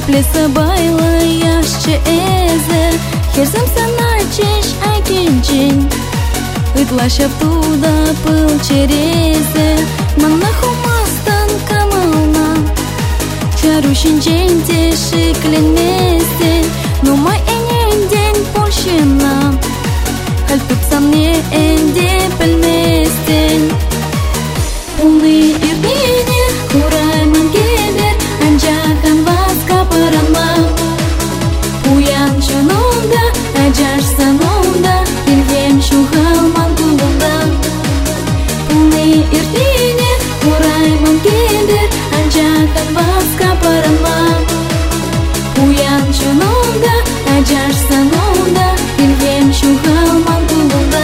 Плеса байла яшче эзе, херзем саначеш айкенчен. Ытлашап туда пыл черезе, манна хумастан камална. Чарушин дженде шикленместен, но май энен день пощена. Халь тупсам не энде пельместен. Улы ирбине хурайман келер, анжакан васка парама. Уян чонунда, ажаш санунда, илгем шухалман тулунда. Улы ирбине хурайман келер, анжакан васка парама. Уян чонунда, ажаш санунда, илгем шухалман тулунда.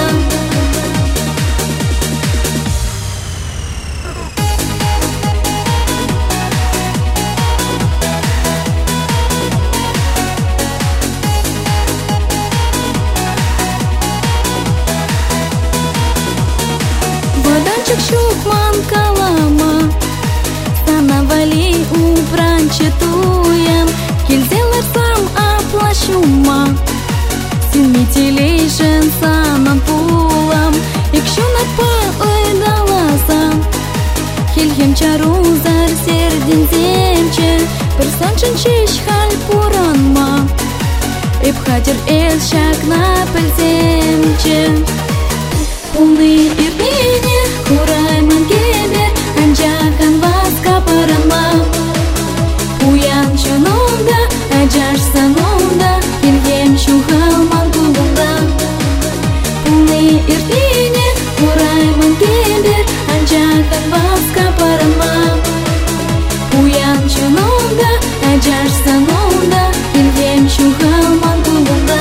Шукман калама, станавали убранчитуем, кельзелер сам аплашума, синмителейшен самым пулам, икшунак па ойдалазам, хельхем чарузар сердин земче, персанчен чеш халь пуранма, эпхатер эл шак на пельземче. Улы ирбине хурайман келер, анжакан васка парама. Уян чонунда, ажаш санунда, илгем шухалман тулунда. Улы ирбине хурайман келер, анжакан васка парама. Уян чонунда, ажаш санунда, илгем шухалман тулунда.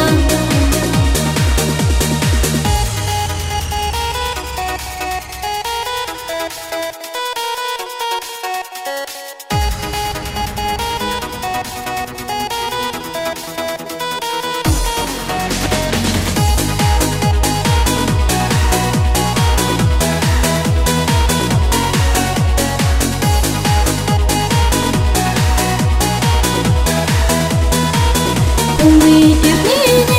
Улы ирбине